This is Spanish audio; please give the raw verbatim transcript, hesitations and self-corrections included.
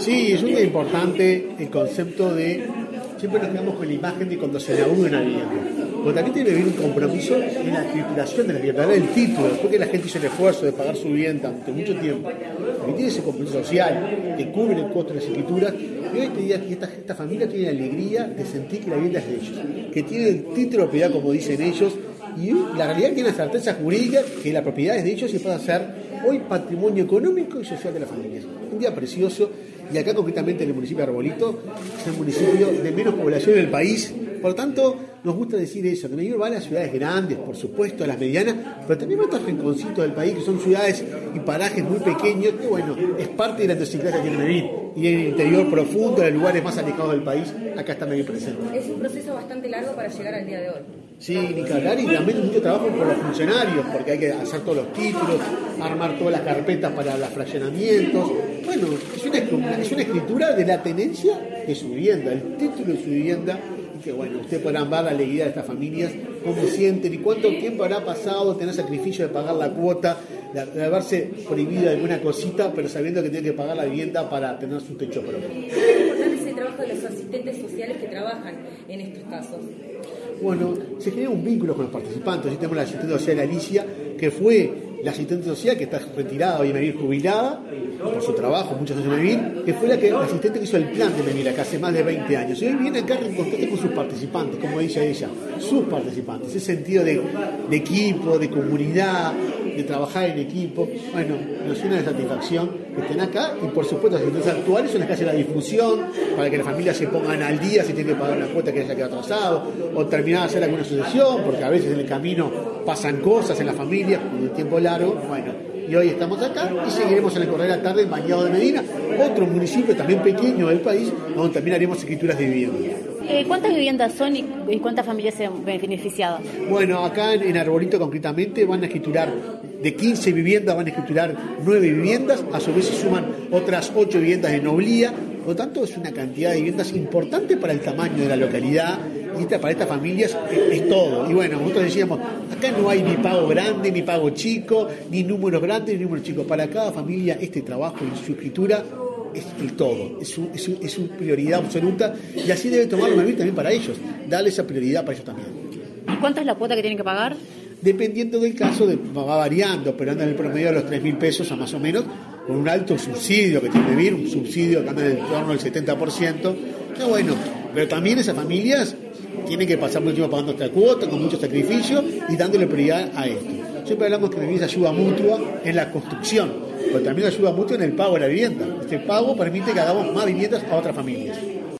Sí, es muy importante el concepto de, siempre nos quedamos con la imagen de cuando se inaugura una vivienda, pero también tiene que haber un compromiso en la titulación de la vivienda, el título, porque la gente hizo el esfuerzo de pagar su vivienda durante mucho tiempo, que tiene ese compromiso social, que cubre el costo de las escrituras, y hoy este día esta, esta familia tiene la alegría de sentir que la vivienda es de ellos, que tiene el título de propiedad como dicen ellos, y la realidad tiene la certeza jurídica que la propiedad es de ellos y pasa a ser hoy patrimonio económico y social de las familias. Un día precioso, y acá concretamente en el municipio de Arbolito, es el municipio de menos población del país, por lo tanto nos gusta decir eso, que Medellín va a las ciudades grandes, por supuesto, a las medianas, pero también a otros rinconcitos del país que son ciudades y parajes muy pequeños, que bueno, es parte de la idiosincrasia que tiene Medellín, y en el interior profundo, en los lugares más alejados del país, acá está Medellín presente. Es un proceso bastante largo para llegar al día de hoy. Sí, ni que hablar, y también mucho trabajo por los funcionarios, porque hay que hacer todos los títulos, armar todas las carpetas para los fraccionamientos. Bueno, es una, es una escritura de la tenencia de su vivienda, el título de su vivienda, y que bueno, ustedes podrán ver la alegría de estas familias, cómo sienten y cuánto tiempo habrá pasado tener sacrificio de pagar la cuota, de, de haberse prohibido alguna cosita, pero sabiendo que tienen que pagar la vivienda para tener su techo propio. Es importante ese trabajo de los asistentes sociales que trabajan en estos casos. Bueno, se genera un vínculo con los participantes. Hoy tenemos la asistente social Alicia, que fue la asistente social que está retirada hoy en Medellín, jubilada por su trabajo, muchos años en Medellín, que fue la, que, la asistente que hizo el plan de Medellín acá hace más de veinte años. Y hoy viene acá a reencontrarse con sus participantes, como dice ella, sus participantes, ese sentido de, de equipo, de comunidad, de trabajar en equipo. Bueno, nos llena de satisfacción que estén acá, y por supuesto las asistentes actuales son las que hacen la difusión para que las familias se pongan al día si tienen que pagar una cuota que les haya quedado atrasado, o terminar de hacer alguna sucesión, porque a veces en el camino pasan cosas en la familia, con el tiempo largo. Bueno, y hoy estamos acá y seguiremos en el correr de la tarde en Bañado de Medina, otro municipio también pequeño del país, donde también haremos escrituras de vivienda. Eh, ¿Cuántas viviendas son y, y cuántas familias se han beneficiado? Bueno, acá en, en Arbolito concretamente van a escriturar de quince viviendas, van a escriturar nueve viviendas, a su vez se suman otras ocho viviendas de Noblía, por lo tanto es una cantidad de viviendas importante para el tamaño de la localidad, y esta, para estas familias es, es todo. Y bueno, nosotros decíamos, acá no hay ni pago grande, ni pago chico, ni números grandes, ni números chicos. Para cada familia este trabajo y su escritura es el todo, es su, es, su, es su prioridad absoluta, y así debe tomarlo Medellín también para ellos, darle esa prioridad para ellos también. ¿Y cuánto es la cuota que tienen que pagar? Dependiendo del caso, de, va variando, pero anda en el promedio de los tres mil pesos a más o menos, con un alto subsidio que tiene Medellín, un subsidio que anda en el torno del setenta por ciento, que bueno, pero también esas familias tienen que pasar mucho tiempo pagando esta cuota, con mucho sacrificio y dándole prioridad a esto. Siempre hablamos que Medellín es ayuda mutua en la construcción, pero también ayuda mutua en el pago de la vivienda. Este pago permite que hagamos más viviendas a otras familias.